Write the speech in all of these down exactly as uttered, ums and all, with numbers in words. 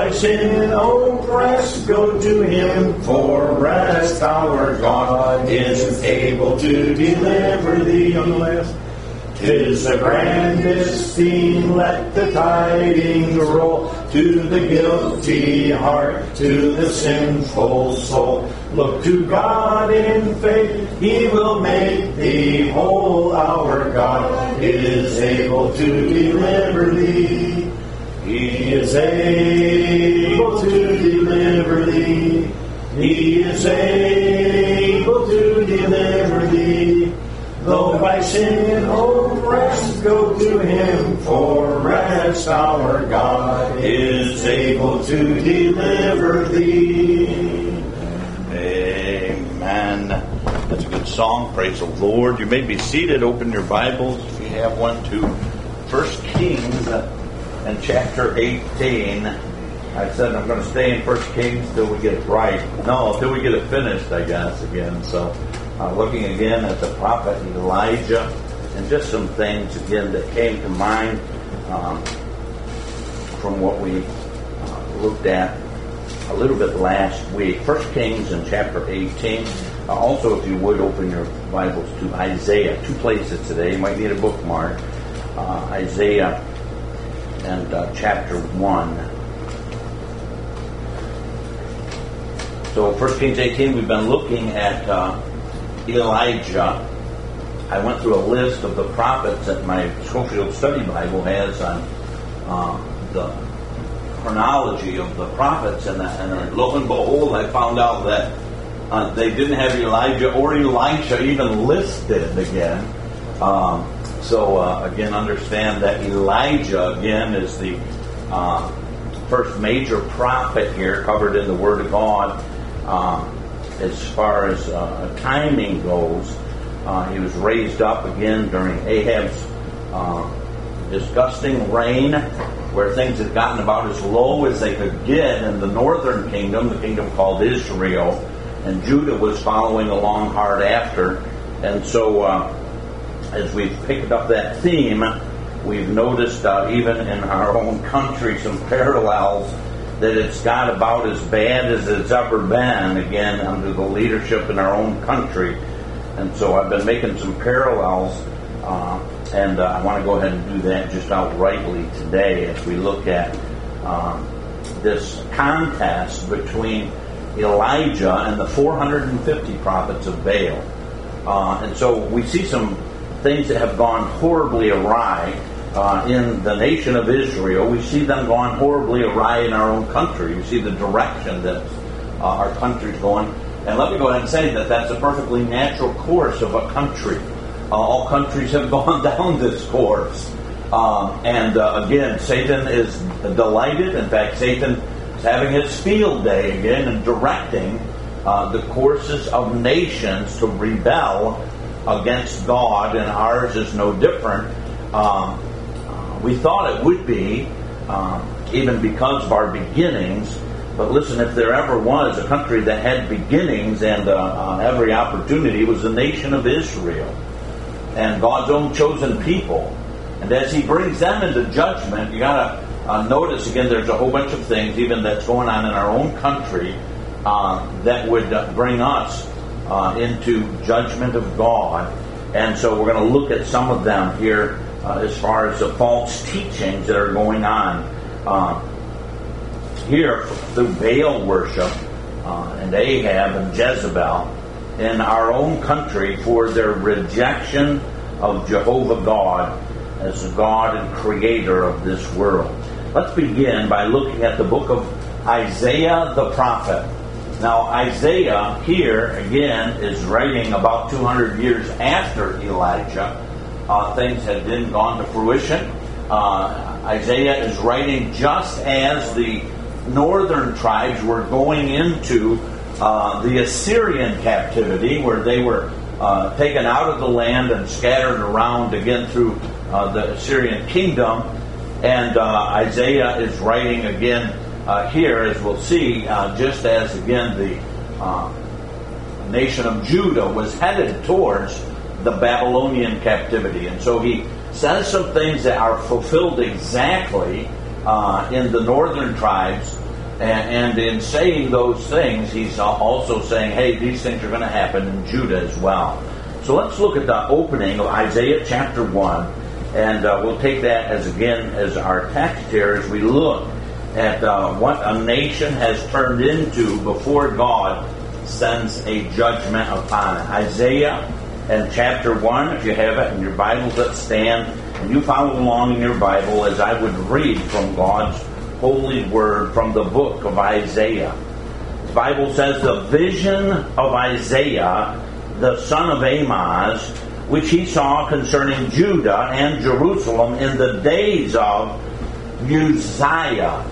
by sin oppressed, go to him for rest. Our God is able to deliver thee. On the last. 'Tis the grandest theme, let the tidings roll to the guilty heart, to the sinful soul. Look to God in faith, he will make thee whole. Our God is able to deliver thee. He is able to deliver thee. He is able to deliver thee. Though by sin oppressed, go to him for rest. Our God is able to deliver thee. Amen. That's a good song. Praise the Lord. You may be seated. Open your Bibles, if you have one, to First Kings and chapter eighteen. I said I'm going to stay in First Kings till we get it right. No, till we get it finished, I guess, again. So, uh, looking again at the prophet Elijah, and just some things, again, that came to mind um, from what we uh, looked at a little bit last week. First Kings in chapter eighteen. Uh, also, if you would, open your Bibles to Isaiah. Two places today. You might need a bookmark. Uh, Isaiah and uh, chapter one. So, First Kings eighteen, we've been looking at uh, Elijah. I went through a list of the prophets that my Schofield Study Bible has on uh, the chronology of the prophets, and, and lo and behold, I found out that uh, they didn't have Elijah or Elisha even listed again. Um, so, uh, again, understand that Elijah, again, is the uh, first major prophet here covered in the Word of God. Um, as far as uh, timing goes, uh, he was raised up again during Ahab's uh, disgusting reign, where things had gotten about as low as they could get in the northern kingdom, the kingdom called Israel, and Judah was following along hard after. And so, uh, as we've picked up that theme, we've noticed uh, even in our own country some parallels, that it's got about as bad as it's ever been, again, under the leadership in our own country. And so I've been making some parallels, uh, and uh, I want to go ahead and do that just outrightly today as we look at um, this contest between Elijah and the four hundred fifty prophets of Baal. Uh, and so we see some things that have gone horribly awry Uh, in the nation of Israel. We see them going horribly awry in our own country. You see the direction that uh, our country's going. And let me go ahead and say that that's a perfectly natural course of a country. Uh, all countries have gone down this course. Um, and uh, again, Satan is delighted. In fact, Satan is having his field day again and directing uh, the courses of nations to rebel against God, and ours is no different. Um, We thought it would be, um, even because of our beginnings. But listen, if there ever was a country that had beginnings and uh, uh, every opportunity, it was the nation of Israel. And God's own chosen people. And as he brings them into judgment, you got to uh, notice, again, there's a whole bunch of things, even that's going on in our own country, uh, that would uh, bring us uh, into judgment of God. And so we're going to look at some of them here. Uh, as far as the false teachings that are going on uh, here through Baal worship uh, and Ahab and Jezebel in our own country for their rejection of Jehovah God as the God and creator of this world. Let's begin by looking at the book of Isaiah the prophet. Now, Isaiah here, again, is writing about two hundred years after Elijah. Uh, things had then gone to fruition. Uh, Isaiah is writing just as the northern tribes were going into uh, the Assyrian captivity, where they were uh, taken out of the land and scattered around again through uh, the Assyrian kingdom. And uh, Isaiah is writing again uh, here, as we'll see, uh, just as again the uh, nation of Judah was headed towards the Babylonian captivity. And so he says some things that are fulfilled exactly uh, in the northern tribes And, and in saying those things, he's also saying, hey, these things are going to happen in Judah as well. So let's look at the opening of Isaiah chapter one, and uh, we'll take that as again as our text here as we look at uh, what a nation has turned into before God sends a judgment upon it. Isaiah and chapter one, if you have it in your Bibles, let's stand and you follow along in your Bible as I would read from God's holy word from the book of Isaiah. The Bible says, the vision of Isaiah, the son of Amoz, which he saw concerning Judah and Jerusalem in the days of Uzziah.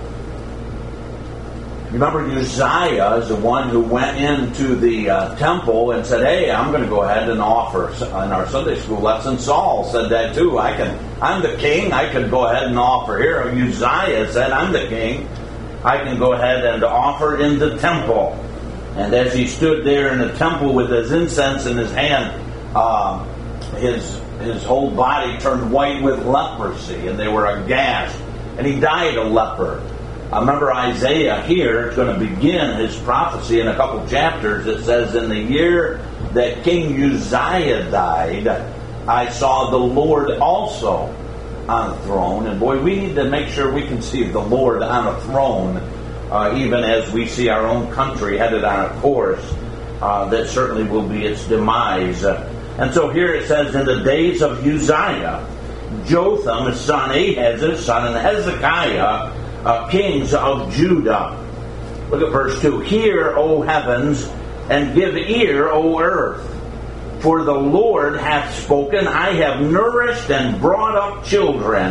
Remember, Uzziah is the one who went into the uh, temple and said, hey, I'm going to go ahead and offer. In our Sunday school lesson, Saul said that too. I can, I'm the king. I can go ahead and offer here. Uzziah said, I'm the king. I can go ahead and offer in the temple. And as he stood there in the temple with his incense in his hand, uh, his his whole body turned white with leprosy, and they were aghast. And he died a leper. I remember Isaiah here is going to begin his prophecy in a couple chapters. It says, in the year that King Uzziah died, I saw the Lord also on a throne. And boy, we need to make sure we can see the Lord on a throne, uh, even as we see our own country headed on a course uh, that certainly will be its demise. Uh, and so here it says, in the days of Uzziah, Jotham, his son, Ahaz, his son, and Hezekiah, Uh, kings of Judah. Look at verse two. Hear, O heavens, and give ear, O earth. For the Lord hath spoken, I have nourished and brought up children.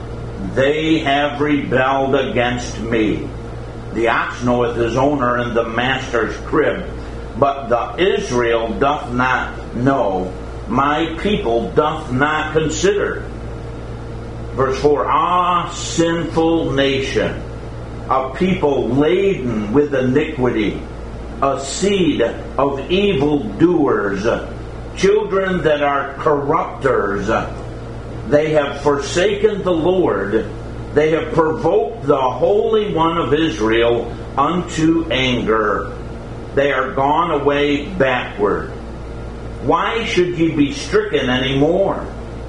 They have rebelled against me. The ox knoweth his owner in the master's crib, but the Israel doth not know. My people doth not consider. Verse four, ah, sinful nation, a people laden with iniquity, a seed of evildoers, children that are corrupters. They have forsaken the Lord. They have provoked the Holy One of Israel unto anger. They are gone away backward. Why should ye be stricken any more?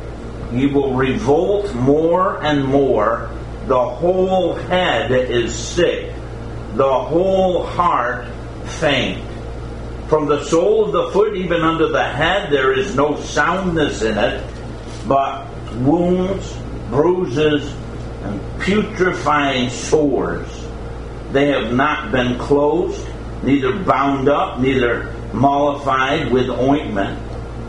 Ye will revolt more and more. The whole head is sick, the whole heart faint. From the sole of the foot even unto the head there is no soundness in it, but wounds, bruises, and putrefying sores. They have not been closed, neither bound up, neither mollified with ointment.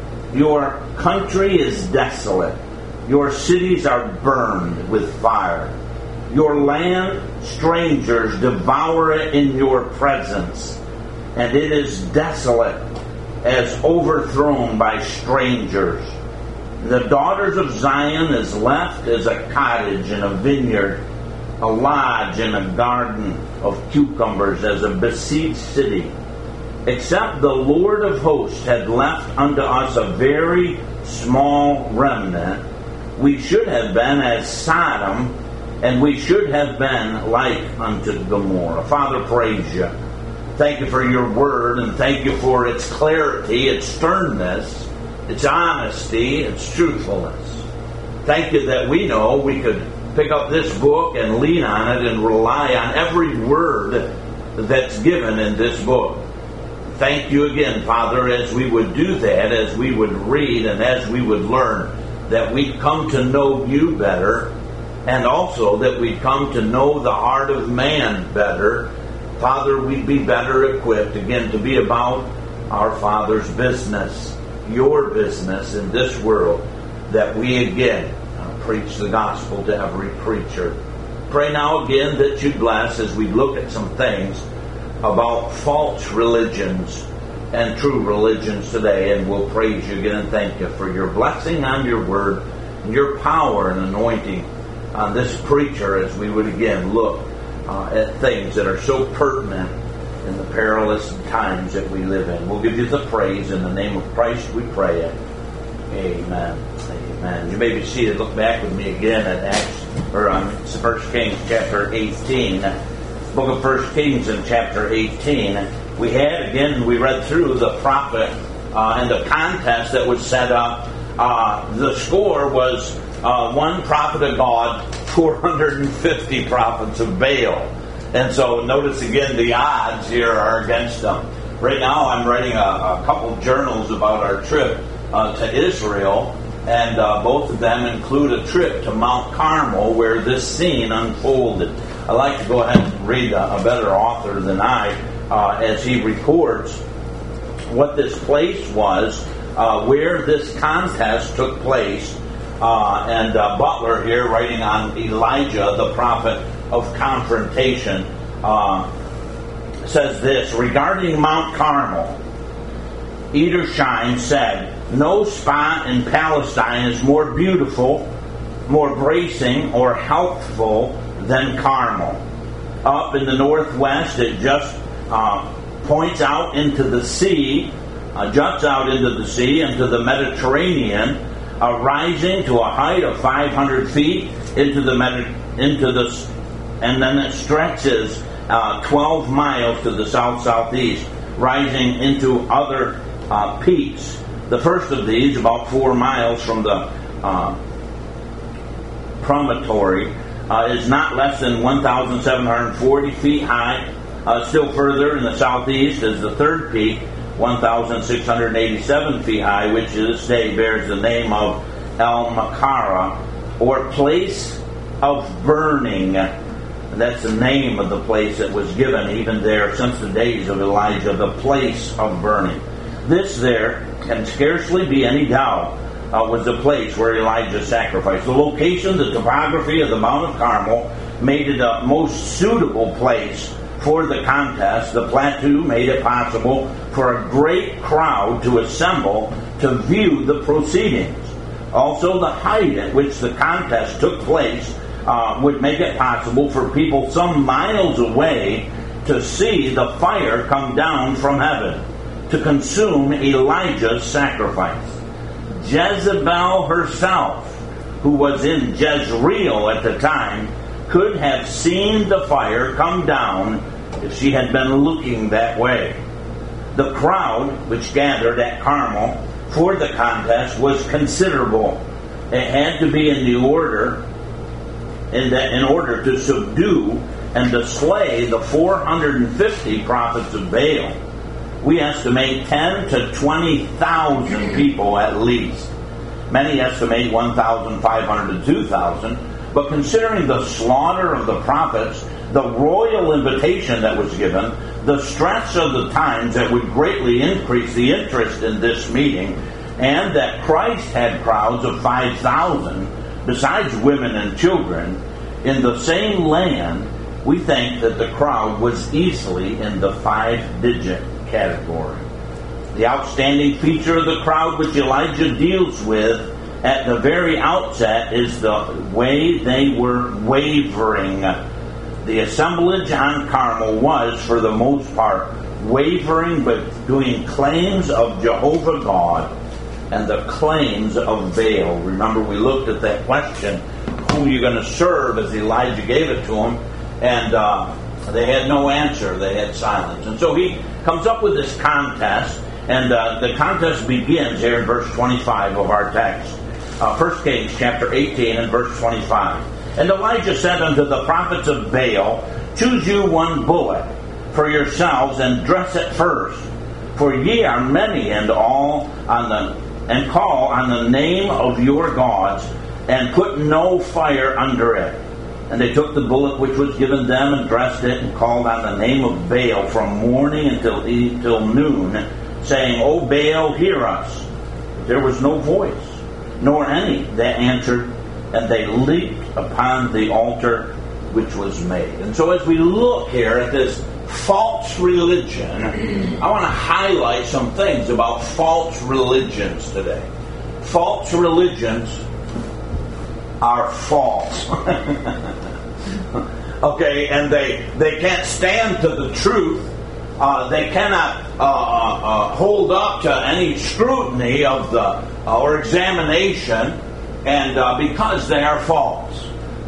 Your country is desolate. Your cities are burned with fire. Your land, strangers devour it in your presence, and it is desolate as overthrown by strangers. The daughters of Zion is left as a cottage in a vineyard, a lodge in a garden of cucumbers, as a besieged city. Except the Lord of hosts had left unto us a very small remnant, we should have been as Sodom, and we should have been like unto Gomorrah. Father, praise you. Thank you for your word, and thank you for its clarity, its sternness, its honesty, its truthfulness. Thank you that we know we could pick up this book and lean on it and rely on every word that's given in this book. Thank you again, Father, as we would do that, as we would read and as we would learn, that we'd come to know you better, and also that we'd come to know the heart of man better. Father, we'd be better equipped, again, to be about our Father's business, your business in this world, that we again uh, preach the gospel to every preacher. Pray now again that you bless as we look at some things about false religions and true religions today, and we'll praise you again and thank you for your blessing on your word and your power and anointing on this preacher as we would again look uh, at things that are so pertinent in the perilous times that we live in. We'll give you the praise in the name of Christ we pray it. Amen. Amen. You may be seated. Look back with me again at Acts, or um, First Kings chapter eighteen. book of First Kings in chapter eighteen. We had, again, we read through the prophet uh, and the contest that was set up. Uh, the score was uh, one prophet of God, four hundred fifty prophets of Baal. And so notice again the odds here are against them. Right now I'm writing a, a couple journals about our trip uh, to Israel, and uh, both of them include a trip to Mount Carmel where this scene unfolded. I'd like to go ahead and read a, a better author than I uh, as he records what this place was, uh, where this contest took place. Uh, and uh, Butler here, writing on Elijah, the prophet of confrontation, uh, says this, regarding Mount Carmel, Edersheim said, no spot in Palestine is more beautiful, more bracing, or healthful than Carmel. Up in the northwest, it just uh, points out into the sea, uh, juts out into the sea, into the Mediterranean, uh, rising to a height of five hundred feet into the Medi- into the, and then it stretches uh, twelve miles to the south-southeast, rising into other uh, peaks. The first of these, about four miles from the uh, promontory, uh, is not less than one thousand seven hundred forty feet high. Uh, still further in the southeast is the third peak, one thousand six hundred eighty-seven feet high, which to this day bears the name of El Makara, or place of burning. That's the name of the place that was given even there since the days of Elijah, the place of burning. This there can scarcely be any doubt uh, was the place where Elijah sacrificed. The location, the topography of the Mount of Carmel made it a most suitable place for the contest. The plateau made it possible for a great crowd to assemble to view the proceedings. Also, the height at which the contest took place uh, would make it possible for people some miles away to see the fire come down from heaven to consume Elijah's sacrifice. Jezebel herself, who was in Jezreel at the time, could have seen the fire come down if she had been looking that way. The crowd which gathered at Carmel for the contest was considerable. It had to be in the order in, that, in order to subdue and to slay the four hundred fifty prophets of Baal. We estimate ten to twenty thousand people at least. Many estimate one thousand five hundred to two thousand. But considering the slaughter of the prophets, the royal invitation that was given, the stress of the times that would greatly increase the interest in this meeting, and that Christ had crowds of five thousand, besides women and children, in the same land, we think that the crowd was easily in the five-digit category. The outstanding feature of the crowd which Elijah deals with at the very outset is the way they were wavering. The assemblage on Carmel was, for the most part, wavering between claims of Jehovah God and the claims of Baal. Remember, we looked at that question, who are you going to serve, as Elijah gave it to them, and uh, they had no answer. They had silence. And so he comes up with this contest, and uh, the contest begins here in verse twenty-five of our text. Uh, First Kings chapter eighteen and verse twenty-five. And Elijah said unto the prophets of Baal, choose you one bullock for yourselves, and dress it first. For ye are many and all on the and call on the name of your gods, and put no fire under it. And they took the bullock which was given them, and dressed it, and called on the name of Baal from morning until till noon, saying, O Baal, hear us. There was no voice, nor any that answered, and they leaped upon the altar which was made. And so as we look here at this false religion, I want to highlight some things about false religions today. False religions are false. Okay, and they, they can't stand to the truth. Uh, they cannot uh, uh, uh, hold up to any scrutiny of the uh, or examination, and uh, because they are false.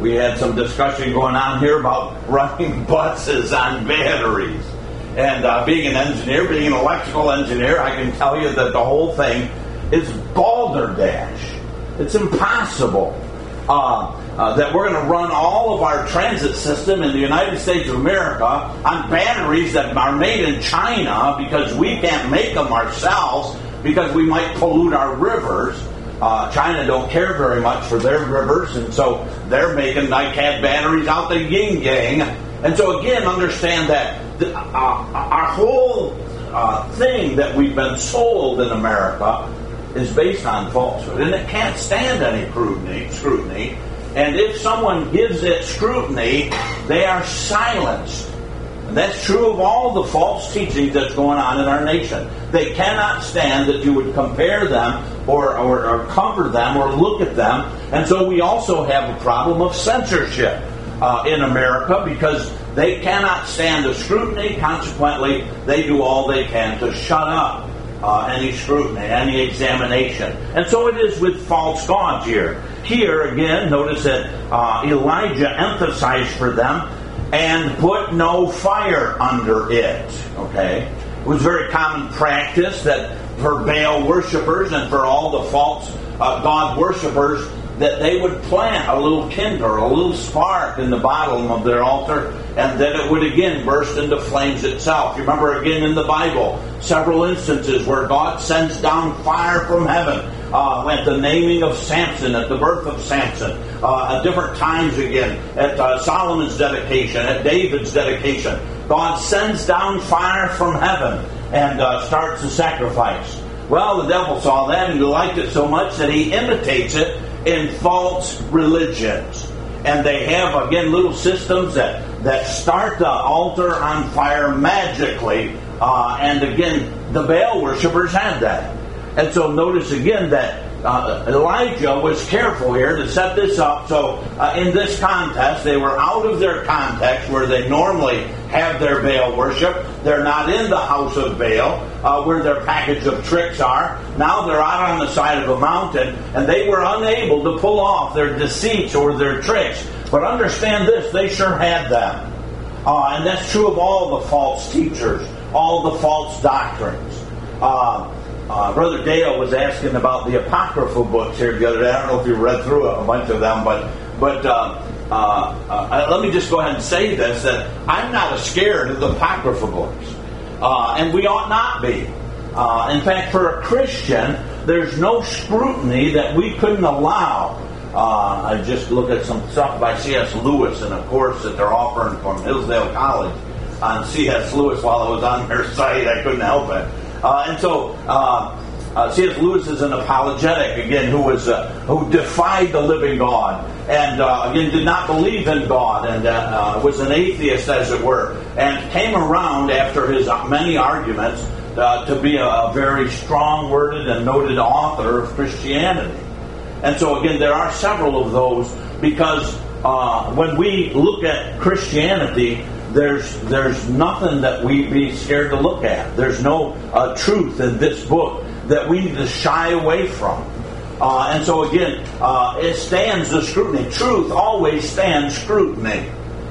we had some discussion going on here about running buses on batteries. And uh, being an engineer, being an electrical engineer, I can tell you that the whole thing is balderdash. It's impossible uh, uh, that we're going to run all of our transit system in the United States of America on batteries that are made in China because we can't make them ourselves because we might pollute our rivers. Uh, China don't care very much for their rivers, and so they're making NiCad batteries out the yin yang. And so again, understand that the, uh, our whole uh, thing that we've been sold in America is based on falsehood, and it can't stand any scrutiny. scrutiny. And if someone gives it scrutiny, they are silenced. And that's true of all the false teachings that's going on in our nation. They cannot stand that you would compare them or, or, or cover them or look at them. And so we also have a problem of censorship uh, in America because they cannot stand the scrutiny. Consequently, they do all they can to shut up Uh, any scrutiny, any examination. And so it is with false gods here. Here, again, notice that uh, Elijah emphasized for them, and put no fire under it. Okay? It was very common practice that for Baal worshipers and for all the false uh, God worshipers, that they would plant a little kindle, a little spark in the bottom of their altar, and then it would again burst into flames itself. You remember again in the Bible, several instances where God sends down fire from heaven uh, at the naming of Samson, at the birth of Samson, uh, at different times again, at uh, Solomon's dedication, at David's dedication. God sends down fire from heaven and uh, starts the sacrifice. Well, the devil saw that and he liked it so much that he imitates it in false religions. And they have, again, little systems that, that start the altar on fire magically. Uh, and again, the Baal worshippers had that. And so notice again that uh, Elijah was careful here to set this up. So uh, in this contest, they were out of their context where they normally have their Baal worship. They're not in the house of Baal uh, where their package of tricks are. Now they're out on the side of a mountain, and they were unable to pull off their deceits or their tricks. But understand this, they sure had them. Uh, and that's true of all the false teachers, all the false doctrines. Uh, Uh, Brother Dale was asking about the Apocryphal books here the other day. I don't know if you read through a bunch of them, but but uh, uh, uh, let me just go ahead and say this, that I'm not scared of the Apocryphal books. Uh, and we ought not be. Uh, in fact, for a Christian, there's no scrutiny that we couldn't allow. Uh, I just look at some stuff by C S Lewis and a course that they're offering from Hillsdale College on C S Lewis while I was on their site. I couldn't help it. Uh, and so uh, uh, C S Lewis is an apologetic, again, who was uh, who defied the living God and, uh, again, did not believe in God and uh, uh, was an atheist, as it were, and came around after his many arguments uh, to be a, a very strong-worded and noted author of Christianity. And so, again, there are several of those because uh, when we look at Christianity, There's there's nothing that we be scared to look at. There's no uh, truth in this book that we need to shy away from. Uh, and so again, uh, it stands the scrutiny. Truth always stands scrutiny.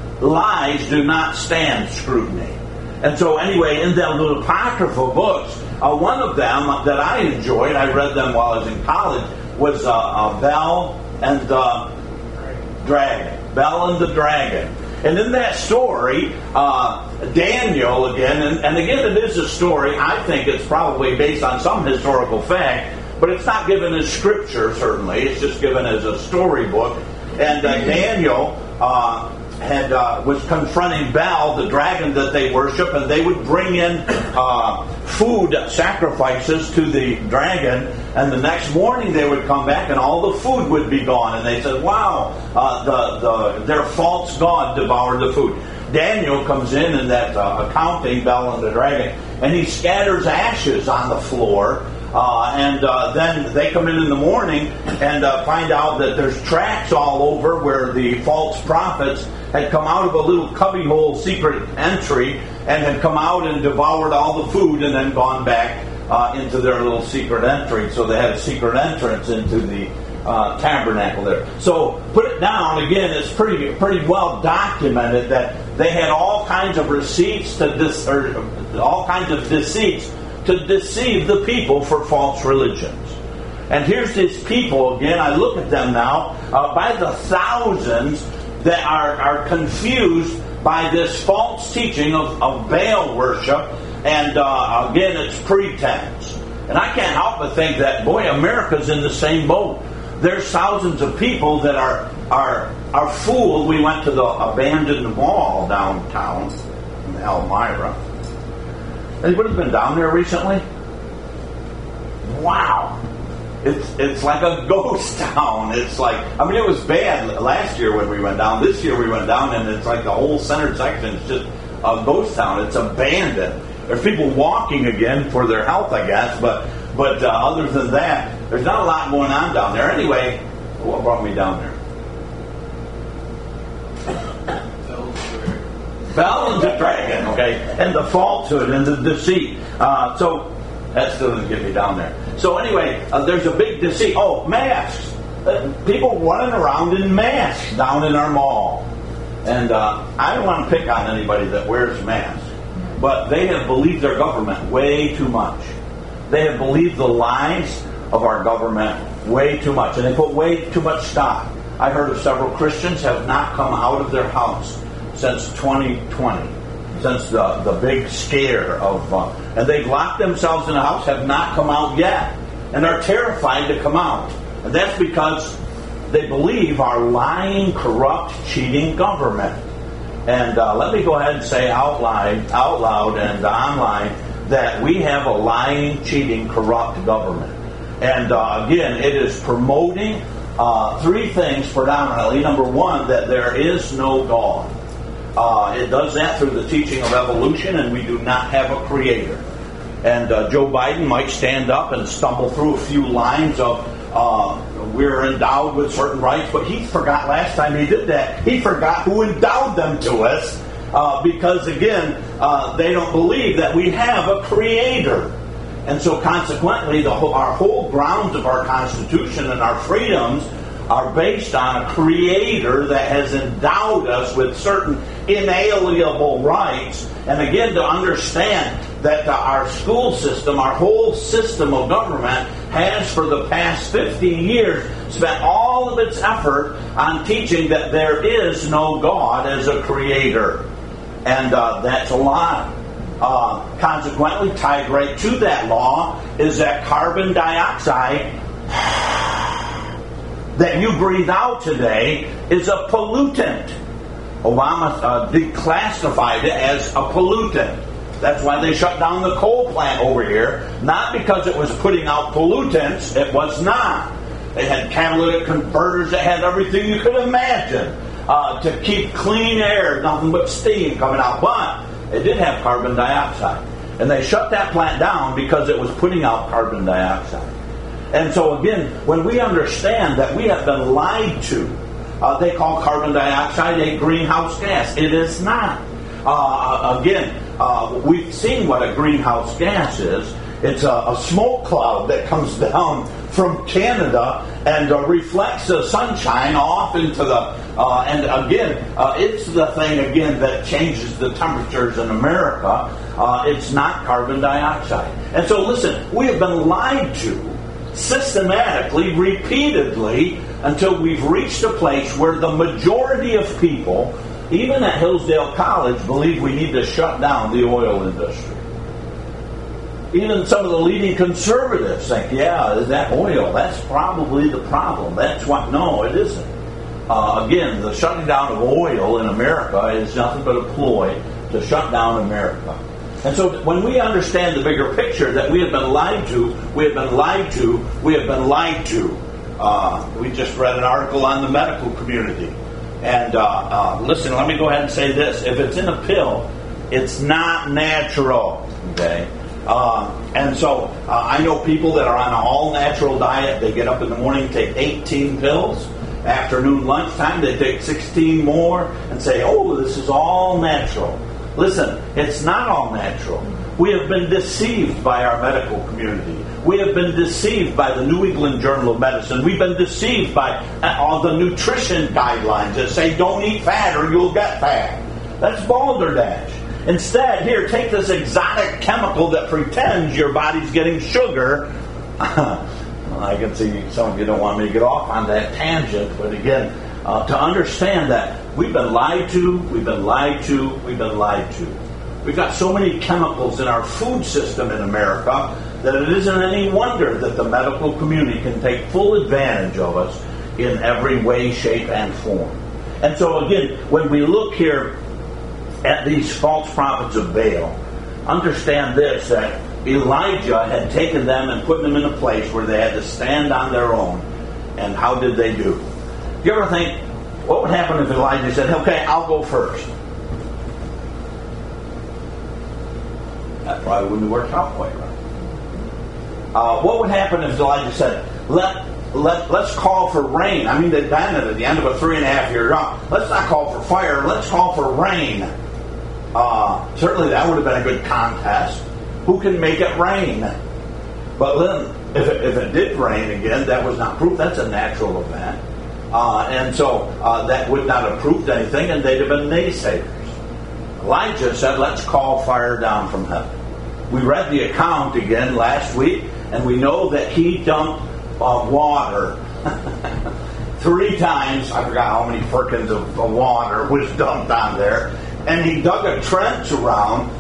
Lies do not stand scrutiny. And so anyway, in them little apocryphal books, uh, one of them that I enjoyed, I read them while I was in college, was uh, uh, Bel and the Dragon. Bel and the Dragon. And in that story, uh, Daniel, again, and, and again it is a story, I think it's probably based on some historical fact, but it's not given as scripture, certainly. It's just given as a storybook. And uh, Daniel uh, had uh, was confronting Baal, the dragon that they worship, and they would bring in uh, food sacrifices to the dragon, and the next morning they would come back and all the food would be gone. And they said, wow, uh, the, the their false god devoured the food. Daniel comes in in that uh, accounting, Bel and the Dragon, and he scatters ashes on the floor. Uh, and uh, then they come in in the morning and uh, find out that there's tracks all over where the false prophets had come out of a little cubbyhole secret entry and had come out and devoured all the food and then gone back uh, into their little secret entry. So they had a secret entrance into the uh, tabernacle there. So put it down again. It's pretty pretty well documented that they had all kinds of receipts to dis, or all kinds of deceits to deceive the people for false religions. And here's these people again. I look at them now uh, by the thousands that are, are confused by this false teaching of, of Baal worship. And uh, again, it's pretense. And I can't help but think that, boy, America's in the same boat. There's thousands of people that are are are fooled. We went to the abandoned mall downtown in Elmira. Anybody been down there recently? Wow. It's it's like a ghost town. It's like, I mean, it was bad last year when we went down. This year we went down, and it's like the whole center section is just a ghost town. It's abandoned. There's people walking again for their health, I guess, but but uh, other than that, there's not a lot going on down there. Anyway, what brought me down there? Bell and the Dragon, okay, and the falsehood and the deceit. Uh, so that still doesn't get me down there. So anyway, uh, there's a big deceit. Oh, masks. Uh, people running around in masks down in our mall. And uh, I don't want to pick on anybody that wears masks, but they have believed their government way too much. They have believed the lies of our government way too much, and they put way too much stock. I heard of several Christians have not come out of their house since twenty twenty, since the, the big scare of, uh, and they've locked themselves in the house, have not come out yet, and are terrified to come out. And that's because they believe our lying, corrupt, cheating government. And uh, let me go ahead and say out loud, out loud and online that we have a lying, cheating, corrupt government. And uh, again, it is promoting uh, three things predominantly. Number one, that there is no God. Uh, it does that through the teaching of evolution, and we do not have a creator. And uh, Joe Biden might stand up and stumble through a few lines of uh, we're endowed with certain rights, but he forgot last time he did that. He forgot who endowed them to us. Uh, because again, uh, they don't believe that we have a creator. And so consequently, the whole, our whole grounds of our Constitution and our freedoms are based on a creator that has endowed us with certain inalienable rights. And again, to understand that the, our school system, our whole system of government has for the past fifty years spent all of its effort on teaching that there is no God as a creator. And uh, that's a lie. Uh, consequently, tied right to that law is that carbon dioxide that you breathe out today is a pollutant. Obama uh, declassified it as a pollutant. That's why they shut down the coal plant over here. Not because it was putting out pollutants. It was not. They had catalytic converters that had everything you could imagine uh, to keep clean air, nothing but steam coming out. But it did have carbon dioxide. And they shut that plant down because it was putting out carbon dioxide. And so again, when we understand that we have been lied to, uh, they call carbon dioxide a greenhouse gas. It is not. Uh, again, uh, we've seen what a greenhouse gas is. It's a, a smoke cloud that comes down from Canada and uh, reflects the sunshine off into the, uh, and again, uh, it's the thing again that changes the temperatures in America. Uh, it's not carbon dioxide. And so listen, we have been lied to systematically, repeatedly, until we've reached a place where the majority of people, even at Hillsdale College, believe we need to shut down the oil industry. Even some of the leading conservatives think, yeah, that oil, that's probably the problem. That's what, no, it isn't. Uh, again, the shutting down of oil in America is nothing but a ploy to shut down America. And so when we understand the bigger picture that we have been lied to, we have been lied to, we have been lied to. Uh, we just read an article on the medical community. And uh, uh, listen, let me go ahead and say this. If it's in a pill, it's not natural. Okay? Uh, and so uh, I know people that are on an all-natural diet. They get up in the morning, take eighteen pills. Afternoon, lunchtime, they take sixteen more and say, oh, this is all natural. Listen, it's not all natural. We have been deceived by our medical community. We have been deceived by the New England Journal of Medicine. We've been deceived by all the nutrition guidelines that say don't eat fat or you'll get fat. That's balderdash. Instead, here, take this exotic chemical that pretends your body's getting sugar. Well, I can see some of you don't want me to get off on that tangent, but again, uh, to understand that we've been lied to, we've been lied to, we've been lied to. We've got so many chemicals in our food system in America that it isn't any wonder that the medical community can take full advantage of us in every way, shape, and form. And so again, when we look here at these false prophets of Baal, understand this, that Elijah had taken them and put them in a place where they had to stand on their own. And how did they do? Do you ever think, what would happen if Elijah said, okay, I'll go first? That probably wouldn't work out quite right. Uh, what would happen if Elijah said, let, let, let's call for rain? I mean, they'd been at the end of a three and a half year drought. Let's not call for fire, let's call for rain. Uh, certainly that would have been a good contest. Who can make it rain? But then, if it, if it did rain again, that was not proof. That's a natural event. Uh, and so uh, that would not have proved anything, and they'd have been naysayers. Elijah said, let's call fire down from heaven. We read the account again last week, and we know that he dumped uh, water three times. I forgot how many firkins of, of water was dumped on there. And he dug a trench around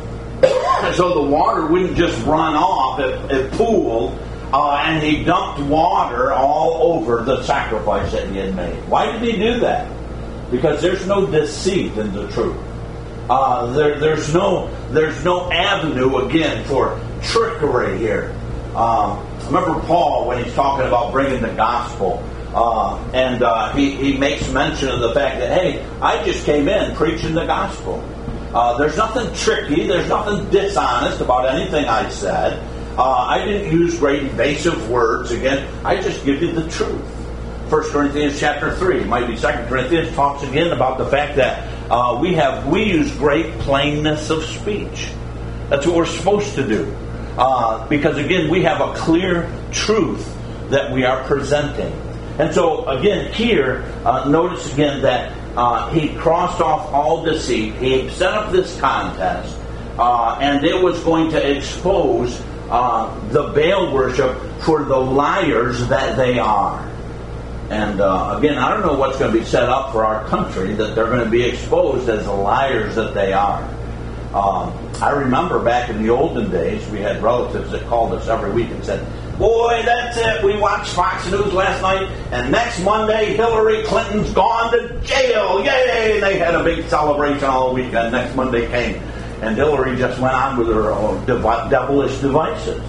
so the water wouldn't just run off at, at pool. Uh, and he dumped water all over the sacrifice that he had made. Why did he do that? Because there's no deceit in the truth. Uh, there, there's no there's no avenue, again, for trickery here. Um, remember Paul, when he's talking about bringing the gospel, uh, and uh, he, he makes mention of the fact that, hey, I just came in preaching the gospel. Uh, there's nothing tricky, there's nothing dishonest about anything I said. Uh, I didn't use great evasive words. Again, I just give you the truth. First Corinthians chapter three, might be Second Corinthians, talks again about the fact that uh, we have we use great plainness of speech. That's what we're supposed to do. Uh, because again, we have a clear truth that we are presenting. And so again, here, uh, notice again that uh, he crossed off all deceit. He set up this contest, uh, and it was going to expose Uh, the Baal worship for the liars that they are. And uh, again, I don't know what's going to be set up for our country that they're going to be exposed as the liars that they are. Um, I remember back in the olden days, we had relatives that called us every week and said, boy, that's it, we watched Fox News last night, and next Monday, Hillary Clinton's gone to jail, yay! And they had a big celebration all weekend. Next Monday came, and Hillary just went on with her own dev- devilish devices.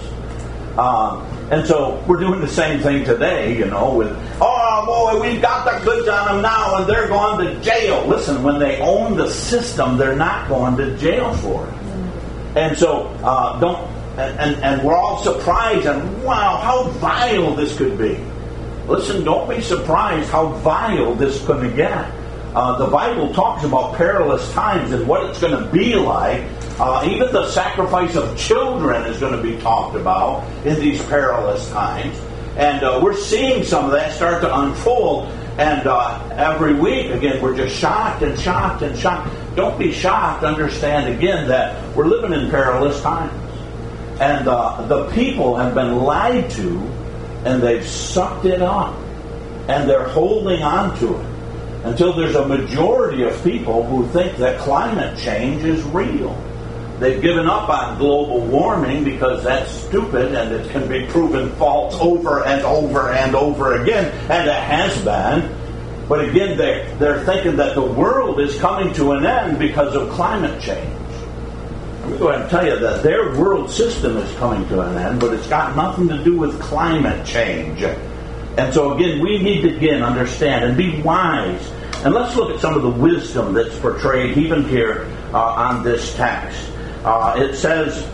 Um, and so we're doing the same thing today, you know, with, oh boy, we've got the goods on them now and they're going to jail. Listen, when they own the system, they're not going to jail for it. And so, uh, don't, and, and, and we're all surprised and, wow, how vile this could be. Listen, don't be surprised how vile this could get. Uh, the Bible talks about perilous times and what it's going to be like. Uh, even the sacrifice of children is going to be talked about in these perilous times. And uh, we're seeing some of that start to unfold. And uh, every week, again, we're just shocked and shocked and shocked. Don't be shocked. Understand, again, that we're living in perilous times. And uh, the people have been lied to, and they've sucked it up. And they're holding on to it. Until there's a majority of people who think that climate change is real. They've given up on global warming because that's stupid and it can be proven false over and over and over again, and it has been. But again, they, they're thinking that the world is coming to an end because of climate change. I'm going to tell you that their world system is coming to an end, but it's got nothing to do with climate change. And so again, we need to again understand and be wise. And let's look at some of the wisdom that's portrayed even here uh, on this text. Uh, it says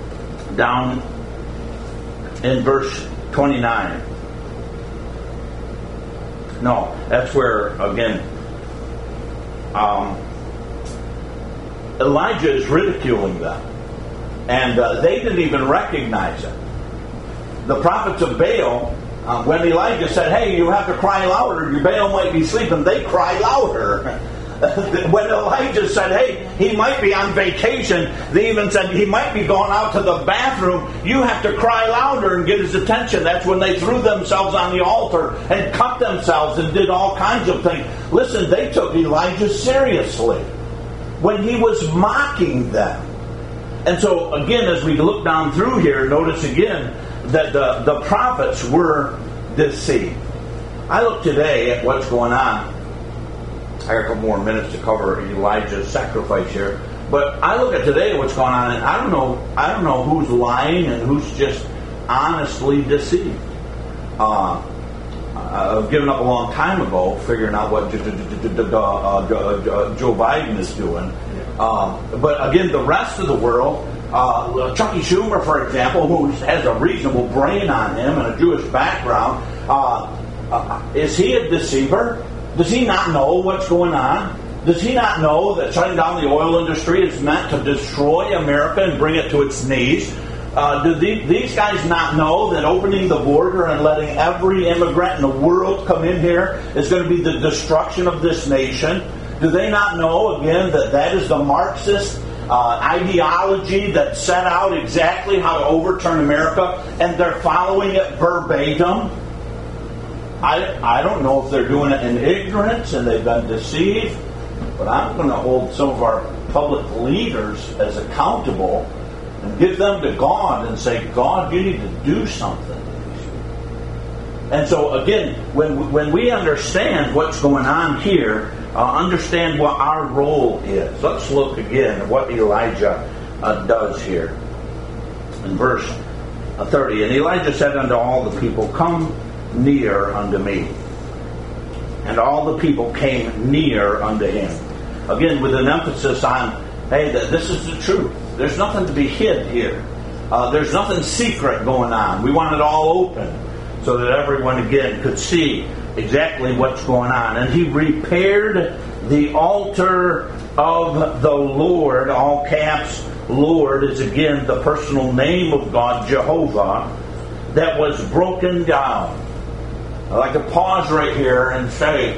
down in verse twenty-nine. No, that's where, again, um, Elijah is ridiculing them. And uh, they didn't even recognize it. The prophets of Baal, uh, when Elijah said, hey, you have to cry louder, your Baal might be sleeping, they cry louder. When Elijah said, hey, he might be on vacation, they even said he might be going out to the bathroom, you have to cry louder and get his attention. That's when they threw themselves on the altar and cut themselves and did all kinds of things. Listen, they took Elijah seriously when he was mocking them. And so, again, as we look down through here, notice again that the, the prophets were deceived. I look today at what's going on. I got a couple more minutes to cover Elijah's sacrifice here. But I look at today what's going on, and I don't know I don't know who's lying and who's just honestly deceived. Uh, I've given up a long time ago figuring out what Joe Biden is doing. Uh, but again, the rest of the world, uh, Chucky Schumer, for example, who has a reasonable brain on him and a Jewish background, uh, uh, is he a deceiver? Does he not know what's going on? Does he not know that shutting down the oil industry is meant to destroy America and bring it to its knees? Uh, do the, these guys not know that opening the border and letting every immigrant in the world come in here is going to be the destruction of this nation? Do they not know, again, that that is the Marxist uh, ideology that set out exactly how to overturn America, and they're following it verbatim? I, I don't know if they're doing it in ignorance and they've been deceived, but I'm going to hold some of our public leaders as accountable and give them to God and say, God, you need to do something. And so, again, when, when we understand what's going on here, uh, understand what our role is. Let's look again at what Elijah uh, does here. In verse thirty, and Elijah said unto all the people, come near unto me. And all the people came near unto him. Again, with an emphasis on, hey, this is the truth. There's nothing to be hid here. Uh, there's nothing secret going on. We want it all open so that everyone, again, could see exactly what's going on. And he repaired the altar of the Lord. All caps, Lord is, again, the personal name of God, Jehovah, that was broken down. I'd like to pause right here and say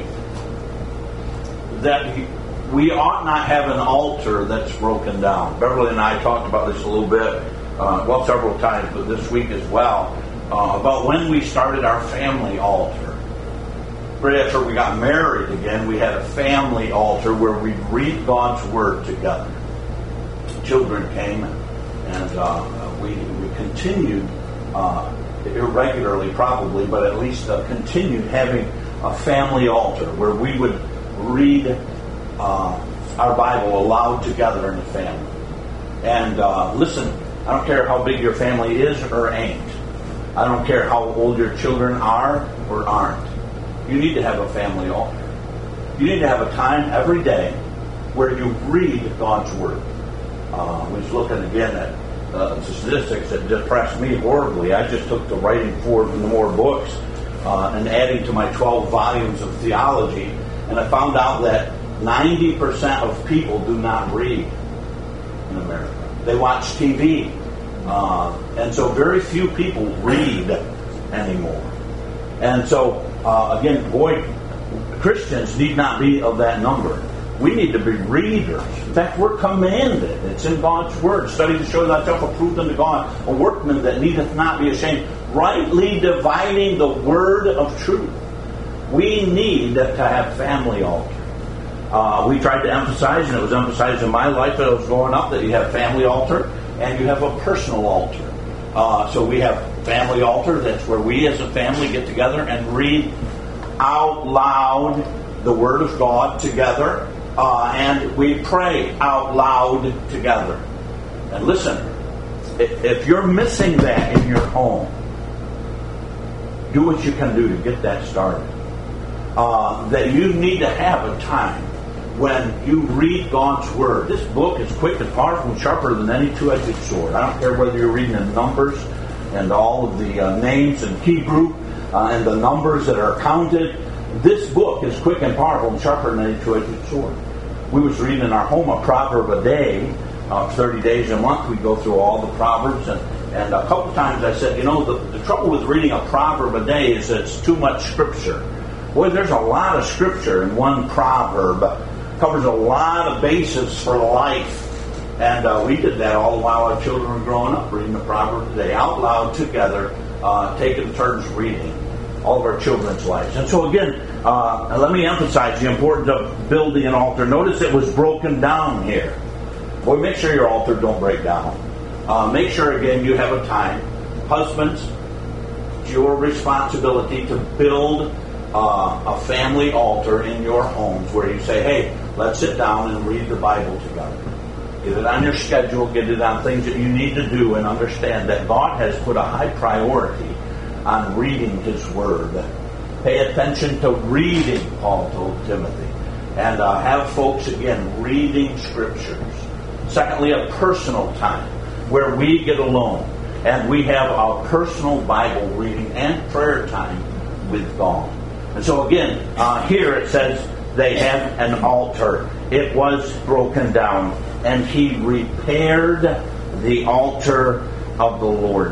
that we ought not have an altar that's broken down. Beverly and I talked about this a little bit, uh, well, several times, but this week as well, uh, about when we started our family altar. Right after we got married again, we had a family altar where we'd read God's Word together. Children came, and uh, we, we continued uh, irregularly probably, but at least uh, continued having a family altar where we would read uh, our Bible aloud together in the family. And uh, listen, I don't care how big your family is or ain't. I don't care how old your children are or aren't. You need to have a family altar. You need to have a time every day where you read God's Word. Uh, we was looking again at Uh, statistics that depressed me horribly. I just took the writing forward from the more books uh, and adding to my twelve volumes of theology, and I found out that ninety percent of people do not read in America. They watch T V, uh, and so very few people read anymore. And so, uh, again, boy, Christians need not be of that number. We need to be readers. In fact, we're commanded. It's in God's Word. Study to show thyself approved unto God, a workman that needeth not be ashamed, rightly dividing the word of truth. We need to have family altar. Uh, we tried to emphasize, and it was emphasized in my life that I was growing up, that you have family altar and you have a personal altar. Uh, so we have family altar. That's where we as a family get together and read out loud the Word of God together. Uh, and we pray out loud together. And listen, if, if you're missing that in your home, do what you can do to get that started. Uh, that you need to have a time when you read God's Word. This book is quick and powerful and sharper than any two-edged sword. I don't care whether you're reading in Numbers and all of the uh, names in Hebrew uh, and the numbers that are counted. This book is quick and powerful and sharper than any two-edged sword. We was reading in our home a proverb a day uh, thirty days a month, we go through all the Proverbs. And, and a couple times I said, you know, the, the trouble with reading a proverb a day is that it's too much Scripture. Boy, there's a lot of Scripture in one proverb. It covers a lot of bases for life. And uh, we did that all the while our children were growing up, reading the proverb today out loud together, uh, taking turns reading all of our children's lives. And so again, uh, let me emphasize the importance of building an altar. Notice it was broken down here. Boy, make sure your altar don't break down. Uh, make sure, again, you have a time. Husbands, it's your responsibility to build uh, a family altar in your homes where you say, hey, let's sit down and read the Bible together. Get it on your schedule, get it on things that you need to do, and understand that God has put a high priority on reading His Word. Pay attention to reading, Paul told Timothy. And uh, have folks, again, reading Scriptures. Secondly, a personal time where we get alone and we have a personal Bible reading and prayer time with God. And so again, uh, here it says they had an altar. It was broken down. And he repaired the altar of the Lord.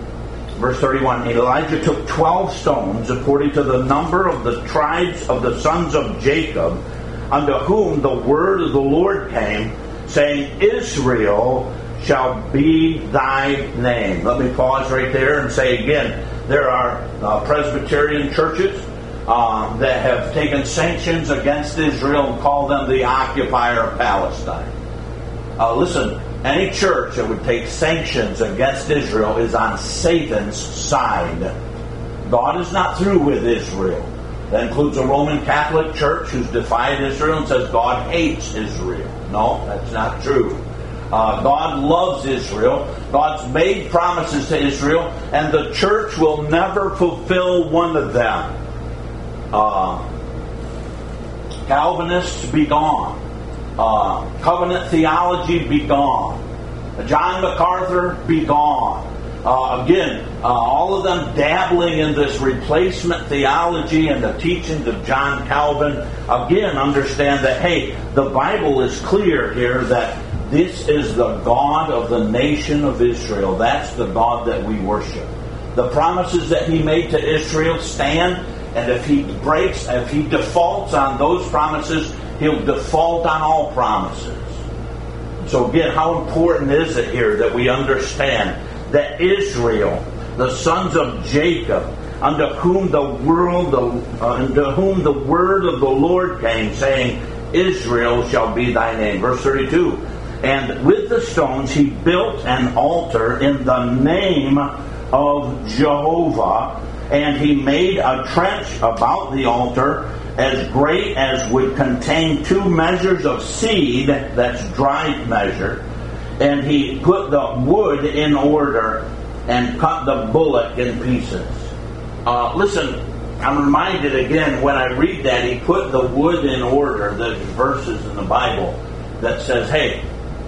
Verse thirty-one, Elijah took twelve stones according to the number of the tribes of the sons of Jacob, unto whom the word of the Lord came, saying, Israel shall be thy name. Let me pause right there and say again, there are uh, Presbyterian churches uh, that have taken sanctions against Israel and called them the occupier of Palestine. Uh, listen, any church that would take sanctions against Israel is on Satan's side. God is not through with Israel. That includes a Roman Catholic church who's defied Israel and says God hates Israel. No, that's not true. Uh, God loves Israel. God's made promises to Israel, and the church will never fulfill one of them. Uh, Calvinists, be gone. Uh, covenant theology, be gone. John MacArthur, be gone. Uh, again, uh, all of them dabbling in this replacement theology and the teachings of John Calvin. Again, understand that, hey, the Bible is clear here that this is the God of the nation of Israel. That's the God that we worship. The promises that He made to Israel stand, and if He breaks, if He defaults on those promises, He'll default on all promises. So again, how important is it here that we understand that Israel, the sons of Jacob, unto whom the world, uh, unto whom the word of the Lord came, saying, Israel shall be thy name. Verse thirty-two. And with the stones he built an altar in the name of Jehovah, and he made a trench about the altar as great as would contain two measures of seed, that's dried measure, and he put the wood in order and cut the bullock in pieces. Uh, listen, I'm reminded again when I read that he put the wood in order. There's verses in the Bible that says, hey,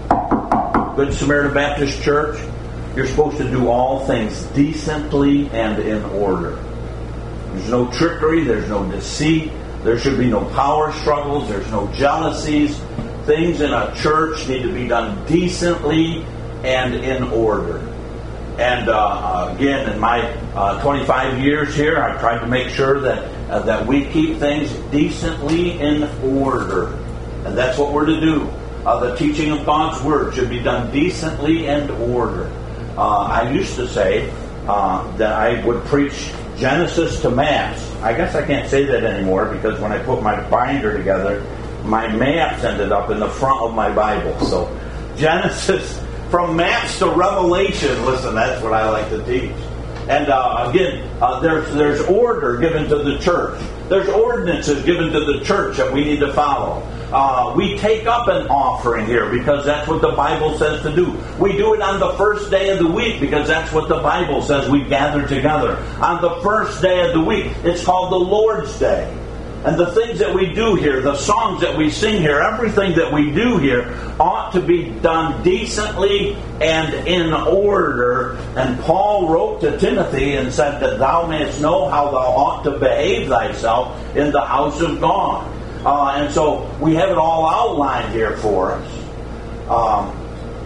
Good Samaritan Baptist Church, you're supposed to do all things decently and in order. There's no trickery, there's no deceit, there should be no power struggles, there's no jealousies. Things in a church need to be done decently and in order. And uh, again, in my uh, twenty-five years here, I've tried to make sure that uh, that we keep things decently in order. And that's what we're to do. Uh, the teaching of God's Word should be done decently and order. Uh, I used to say uh, that I would preach Genesis to maps. I guess I can't say that anymore because when I put my binder together, my maps ended up in the front of my Bible. So Genesis, from maps to Revelation, listen, that's what I like to teach. And uh, again, uh, there's there's order given to the church. There's ordinances given to the church that we need to follow. Uh, we take up an offering here because that's what the Bible says to do. We do it on the first day of the week because that's what the Bible says we gather together. On the first day of the week, it's called the Lord's Day. And the things that we do here, the songs that we sing here, everything that we do here ought to be done decently and in order. And Paul wrote to Timothy and said that thou mayest know how thou ought to behave thyself in the house of God. Uh, and so we have it all outlined here for us. Um,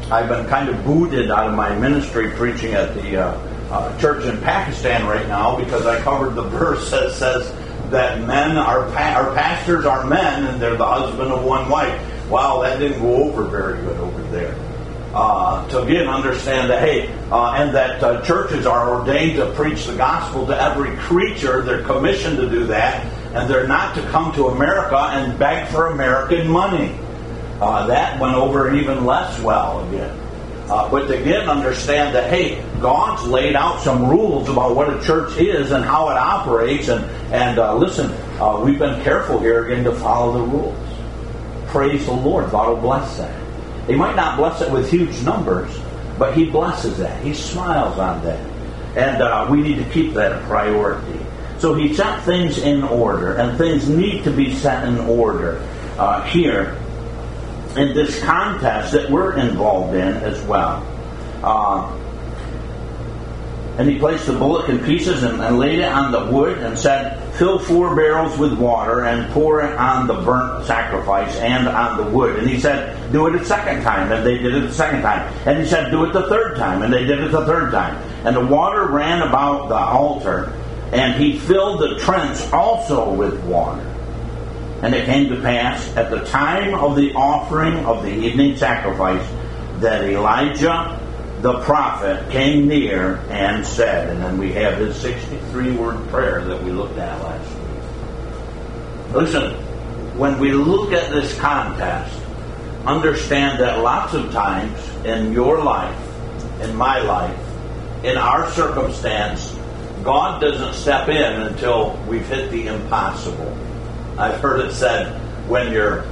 I've been kind of booted out of my ministry preaching at the uh, uh, church in Pakistan right now because I covered the verse that says that men are pa- our pastors are men and they're the husband of one wife. Wow, that didn't go over very good over there. Uh, to again understand that, hey, uh, and that uh, churches are ordained to preach the gospel to every creature. They're commissioned to do that, and they're not to come to America and beg for American money. Uh, that went over even less well again. Uh, but to again understand that, hey, God's laid out some rules about what a church is and how it operates, and, and uh, listen, uh, we've been careful here again to follow the rules. Praise the Lord. God will bless that. He might not bless it with huge numbers, but He blesses that. He smiles on that. And uh, we need to keep that a priority. So He set things in order, and things need to be set in order uh, here in this contest that we're involved in as well. Uh, and He placed the bullock in pieces and, and laid it on the wood and said, fill four barrels with water and pour it on the burnt sacrifice and on the wood. And He said, do it a second time. And they did it a second time. And He said, do it the third time. And they did it the third time. And the water ran about the altar, and He filled the trench also with water. And it came to pass at the time of the offering of the evening sacrifice that Elijah the prophet came near and said, and then we have his sixty-three word prayer that we looked at last week. Listen, when we look at this contest, understand that lots of times in your life, in my life, in our circumstance, God doesn't step in until we've hit the impossible. I've heard it said, when you're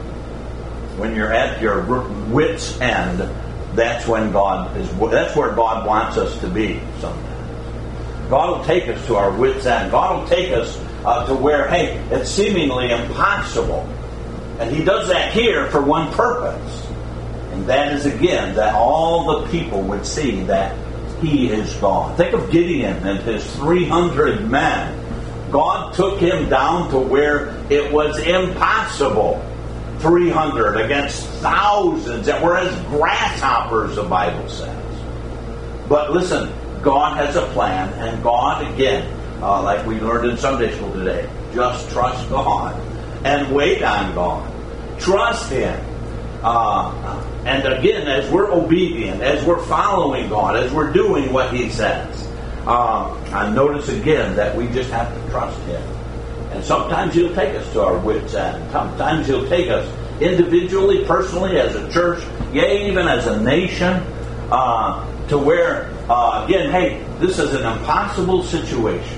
when you're at your wit's end, that's when God is. That's where God wants us to be. Sometimes God will take us to our wit's end. God will take us uh, to where, hey, it's seemingly impossible, and He does that here for one purpose, and that is again that all the people would see that He is God. Think of Gideon and his three hundred men. God took him down to where it was impossible. three hundred against thousands that were as grasshoppers, the Bible says. But listen, God has a plan, and God, again, uh, like we learned in Sunday school today, just trust God and wait on God. Trust Him. Uh, and again, as we're obedient, as we're following God, as we're doing what He says, uh, I notice again that we just have to trust Him. And sometimes He'll take us to our wits' end. Sometimes He'll take us individually, personally, as a church, yea, even as a nation, uh, to where, uh, again, hey, this is an impossible situation.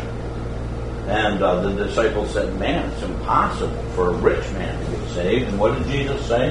And uh, the disciples said, man, it's impossible for a rich man to get saved. And what did Jesus say?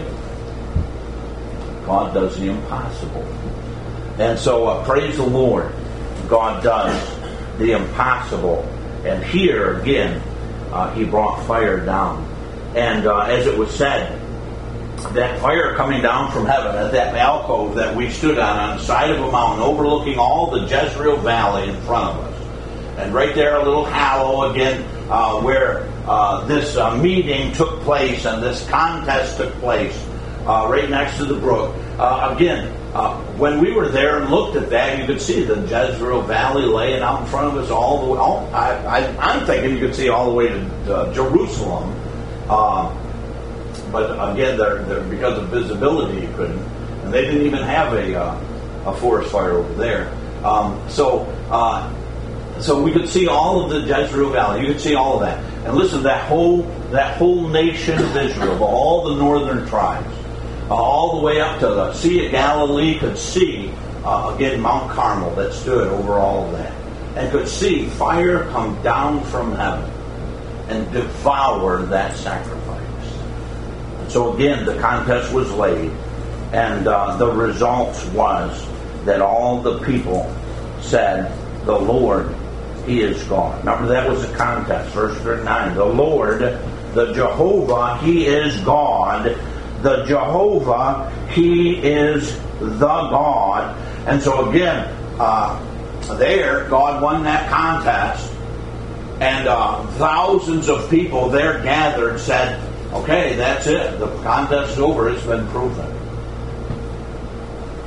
God does the impossible. And so, uh, praise the Lord, God does the impossible. And here, again, Uh, he brought fire down. And uh, as it was said, that fire coming down from heaven at that alcove that we stood on, on the side of a mountain, overlooking all the Jezreel Valley in front of us. And right there, a little hollow again, uh, where uh, this uh, meeting took place and this contest took place, uh, right next to the brook. Uh, again, uh, when we were there and looked at that, you could see the Jezreel Valley laying out in front of us all the way. All, I, I, I'm thinking you could see all the way to uh, Jerusalem. Uh, but again, they're, they're, because of visibility, you couldn't. And they didn't even have a, uh, a forest fire over there. Um, so, uh, so we could see all of the Jezreel Valley. You could see all of that. And listen, that whole that whole nation of Israel, all the northern tribes, all the way up to the Sea of Galilee, could see, uh, again, Mount Carmel that stood over all of that. And could see fire come down from heaven and devour that sacrifice. And so again, the contest was laid. And uh, the result was that all the people said, the Lord, He is God. Remember, that was the contest. Verse thirty-nine. The Lord, the Jehovah, He is God. The Jehovah, He is the God. And so again, uh, there, God won that contest. And uh, thousands of people there gathered said, okay, that's it. The contest is over. It's been proven.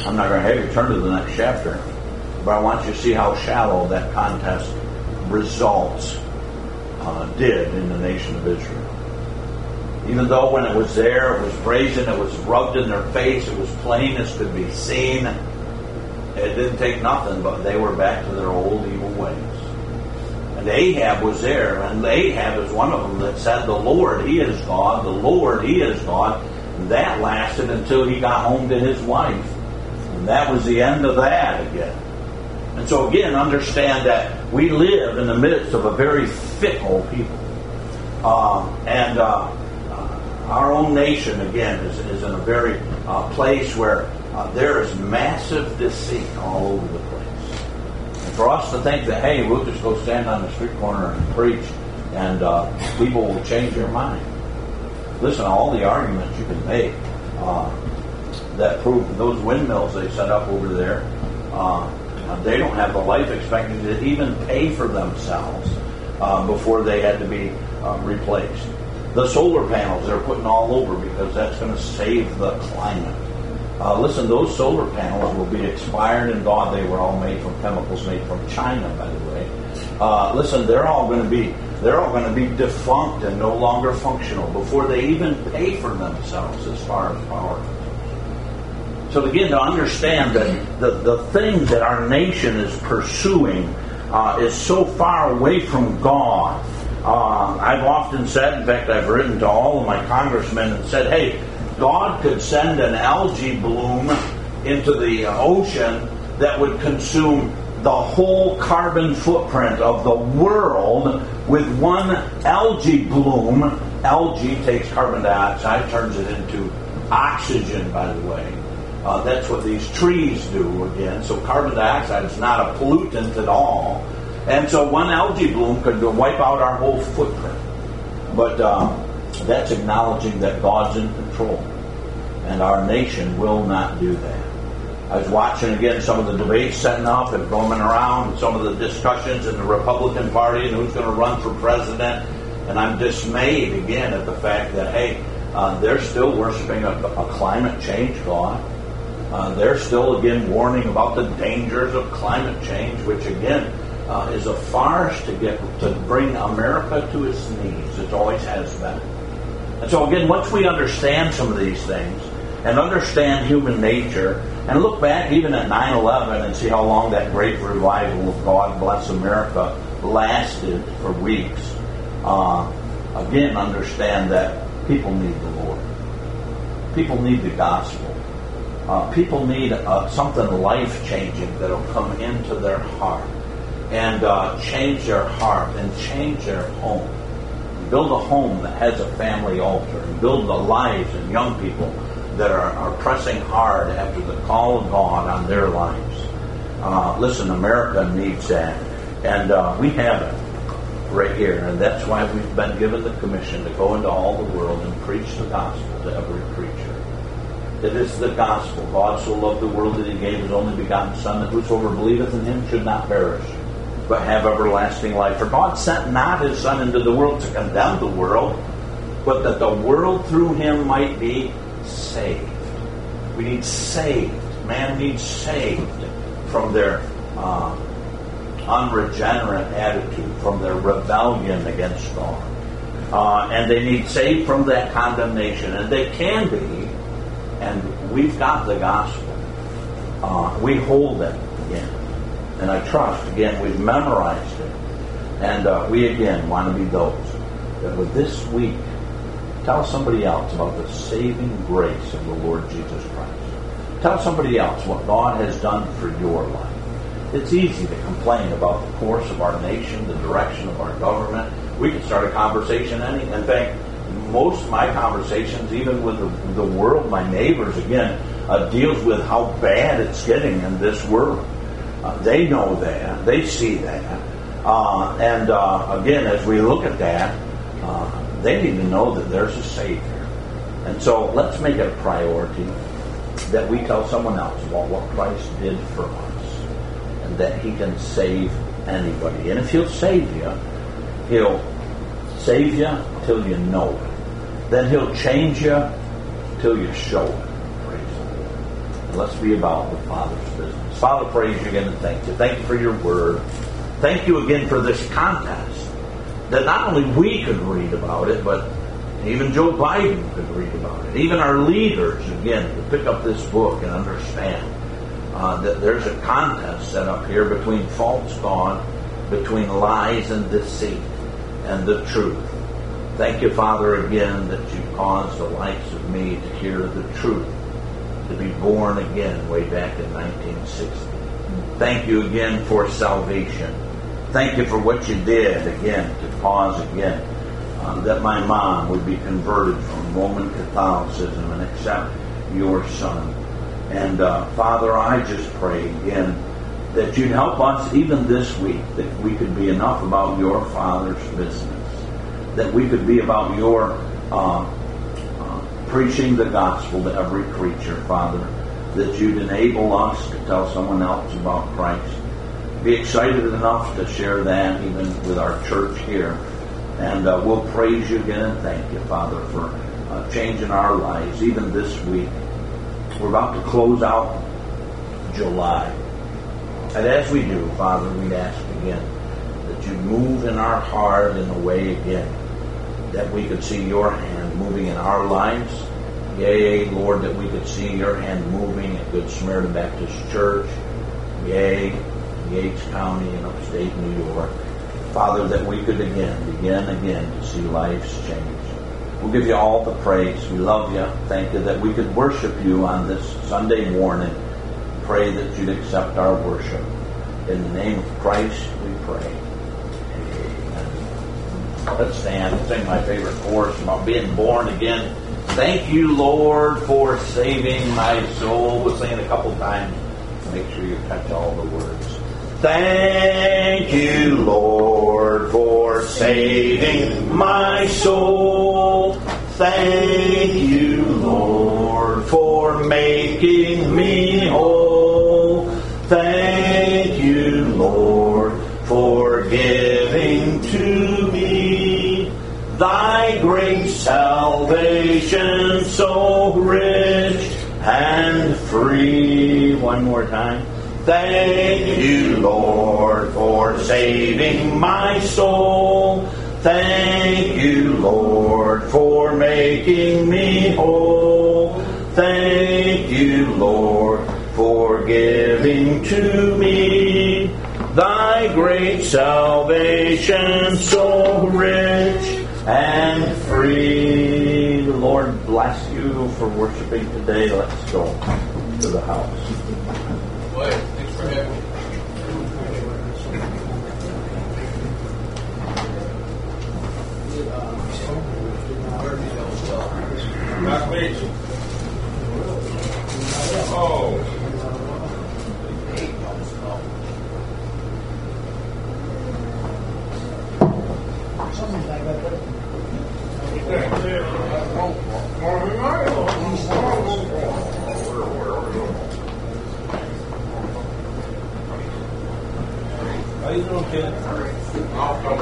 I'm not going to have you turn to the next chapter, but I want you to see how shallow that contest results uh, did in the nation of Israel. Even though when it was there, it was brazen, it was rubbed in their face, it was plain as could be seen, it didn't take nothing, but they were back to their old evil ways. And Ahab was there, and Ahab is one of them that said, the Lord, He is God, the Lord, He is God. And that lasted until he got home to his wife. And that was the end of that again. And so again, understand that we live in the midst of a very fickle people. Uh, and uh, uh, our own nation, again, is, is in a very uh, place where uh, there is massive deceit all over the place. And for us to think that, hey, we'll just go stand on the street corner and preach, and uh, people will change their mind. Listen to all the arguments you can make uh, that prove those windmills they set up over there, uh, they don't have the life expectancy to even pay for themselves uh, before they had to be uh, replaced. The solar panels they're putting all over because that's going to save the climate. Uh, listen, those solar panels will be expired in God. They were all made from chemicals made from China, by the way. Uh, listen, they're all going to be they're all going to be defunct and no longer functional before they even pay for themselves as far as power. So again, to understand that the, the thing that our nation is pursuing uh, is so far away from God. Uh, I've often said, in fact, I've written to all of my congressmen and said, hey, God could send an algae bloom into the ocean that would consume the whole carbon footprint of the world with one algae bloom. Algae takes carbon dioxide, turns it into oxygen, by the way. Uh, that's what these trees do again. So carbon dioxide is not a pollutant at all. And so one algae bloom could wipe out our whole footprint. But uh, that's acknowledging that God's in control. And our nation will not do that. I was watching again some of the debates setting up and going around, some of the discussions in the Republican Party and who's going to run for president. And I'm dismayed again at the fact that, hey, uh, they're still worshiping a, a climate change God. Uh, they're still, again, warning about the dangers of climate change, which, again, uh, is a farce to get to bring America to its knees. It always has been. And so, again, once we understand some of these things and understand human nature and look back even at nine eleven and see how long that great revival of God Bless America lasted for weeks, uh, again, understand that people need the Lord. People need the gospel. Uh, people need uh, something life-changing that will come into their heart and uh, change their heart and change their home. And build a home that has a family altar and build the lives and young people that are, are pressing hard after the call of God on their lives. Uh, listen, America needs that. And uh, we have it right here. And that's why we've been given the commission to go into all the world and preach the gospel to every creature. It is the gospel. God so loved the world that He gave His only begotten Son, that whosoever believeth in Him should not perish, but have everlasting life. For God sent not His Son into the world to condemn the world, but that the world through Him might be saved. We need saved. Man needs saved from their uh, unregenerate attitude, from their rebellion against God. Uh, and they need saved from that condemnation. And they can be. And we've got the gospel. Uh, we hold it again. And I trust, again, we've memorized it. And uh, we, again, want to be those that with this week tell somebody else about the saving grace of the Lord Jesus Christ. Tell somebody else what God has done for your life. It's easy to complain about the course of our nation, the direction of our government. We can start a conversation any. In fact, most of my conversations, even with the, the world, my neighbors, again, uh, deals with how bad it's getting in this world. Uh, they know that. They see that. Uh, and uh, again, as we look at that, uh, they need to know that there's a Savior. And so let's make it a priority that we tell someone else about what Christ did for us and that He can save anybody. And if He'll save you, He'll save you till you know it. Then He'll change you till you show it. Praise the Lord. let's be about the Father's business. Father, praise you again and thank you. Thank you for your word. Thank you again for this contest, that not only we could read about it, but even Joe Biden could read about it. Even our leaders, again, to pick up this book and understand uh, that there's a contest set up here between false God, between lies and deceit, and the truth. Thank you, Father, again, that you caused the likes of me to hear the truth, to be born again way back in nineteen sixty. Thank you again for salvation. Thank you for what you did, again, to cause, again, um, that my mom would be converted from Roman Catholicism and accept your Son. And, uh, Father, I just pray, again, that you'd help us even this week, that we could be enough about your Father's business, that we could be about your uh, uh, preaching the gospel to every creature, Father, that you'd enable us to tell someone else about Christ. Be excited enough to share that even with our church here. And uh, we'll praise you again and thank you, Father, for uh, changing our lives even this week. We're about to close out July. And as we do, Father, we ask again that you move in our heart in a way again that we could see your hand moving in our lives. Yea, Lord, that we could see your hand moving at Good Samaritan Baptist Church. Yea, Yates County in upstate New York. Father, that we could again, begin again to see lives change. We'll give you all the praise. We love you. Thank you that we could worship you on this Sunday morning. Pray that you'd accept our worship. In the name of Christ, we pray. Amen. Let's stand and sing my favorite chorus about being born again. Thank you, Lord, for saving my soul. We'll sing it a couple times. Make sure you catch all the words. Thank you, Lord, for saving my soul. Thank you, Lord, for making me whole. Thank you, Lord, for giving to me thy great salvation so rich and free. One more time. Thank you, Lord, for saving my soul. Thank you, Lord, for making me whole. Thank you, Lord, for giving to me thy great salvation so rich and free. The Lord bless you for worshiping today. Let's go to the house. Boy, thanks for having me. Back page. Oh. How you doing, kid? I'll come.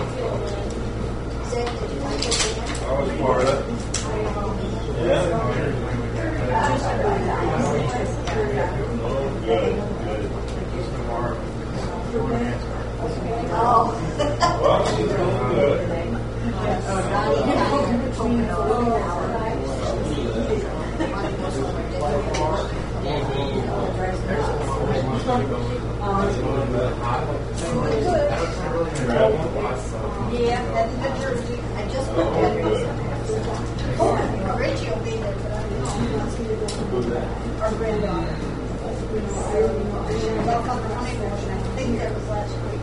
I was part of it. Yeah. Oh, good. Good. Oh. Well, she's doing good. Yeah, that's the picture. I just put that. Oh, Richie will be there, but I don't know. Our granddaughter. She'll come for honeymoon, and I think that was last week.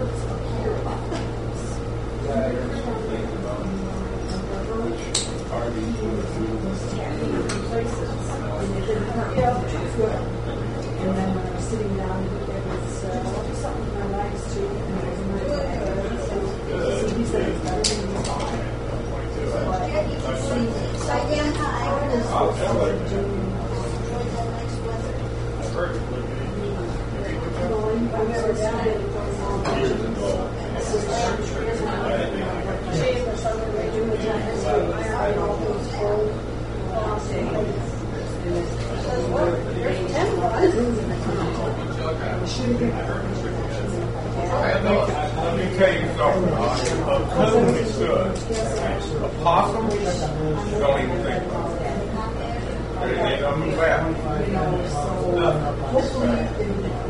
And then when I was sitting down, there was, uh, I'll do something with my legs too. And there was another so, so he said it's better than you thought. Side down high. I'll tell her. Enjoy that nice weather. Perfectly. I never down it. Years ago. Or something they do with that. I all those old. There's ten And, uh, let me tell you something. Uh, a coon is good. A possum, don't even think about it. It ain't nothing bad. Nothing.